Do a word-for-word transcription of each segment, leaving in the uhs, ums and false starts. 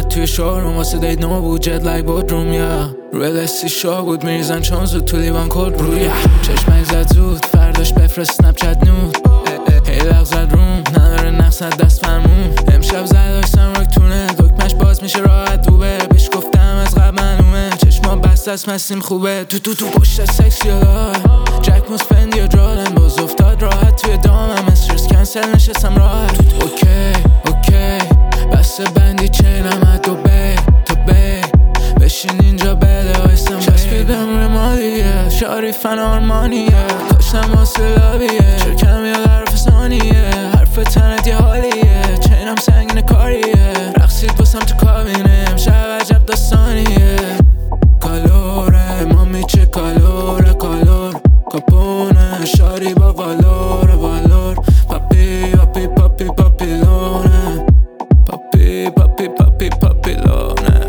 دیدمت توی شوروم واسه دیت نو بود جت لایک بودروم یا روی لستی شو بود میریزن چون زود تو لیوان کد روی چشمک زد زود فرداش بفرست سنپ چت نود هی لغ زد روم نداره نقصد دست فرمون امشب زد داشتم روک تونه دکمش باز میشه راحت دوبه بهش گفتم از قبل معلومه چشما بست از مستیم خوبه تو تو تو پشت سکسی یا جک موسپند یا جادم باز افتاد راحت توی دامم استرس کنسل نشستم راحت اوکی اوکی بسته بندی چینم دو بی تو بی بشین اینجا بده آیستم چسبیدم رمالیه شاری فن آرمانیه کاشتم واسه لابیه شرکم یا حرف ثانیه حرف تنت یه حالیه چینم سنگین کاریه رقصید باسم تو کابینه امشب عجب داستانیه کالوره مامی چه کالوره کالور کپونه شاری با والور والور پاپی پاپی پاپی پاپیلونه پاپی پاپی پاپی پاپیلونه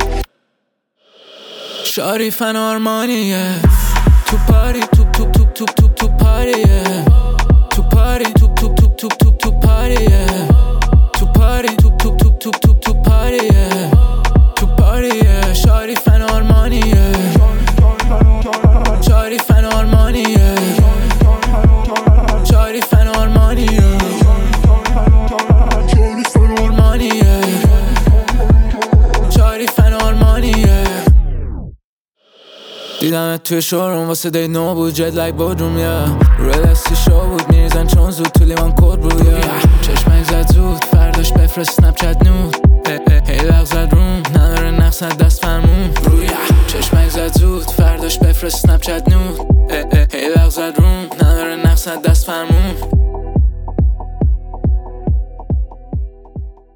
شاری فن آرمانیه تو پاری توپ توپ توپ توپ توپ توپ پاریه تو پاری توپ توپ توپ توپ توپ توپ پاریه تو پاری توپ توپ توپ توپ توپ توپ پاریه تو پاریه شاری فن آرمانیه شاری فن آرمانیه شاری فن آرمانیه شاری فن آرمانیه شاری فن آرمانیه دیدمت توی شوروم واسه دیت نو بود جت لایک بودروم یا روی دستی شو بود میریزن چون زود تو لیوان کد بود یا چشمک زد زود فرداش بفرست سنپ چت نود هی لغ زد روم نداره نقصد دست فرمون روی چشمک زد زود فرداش بفرست سنپ چت نود هی لغ زد روم نداره نقصد دست فرمون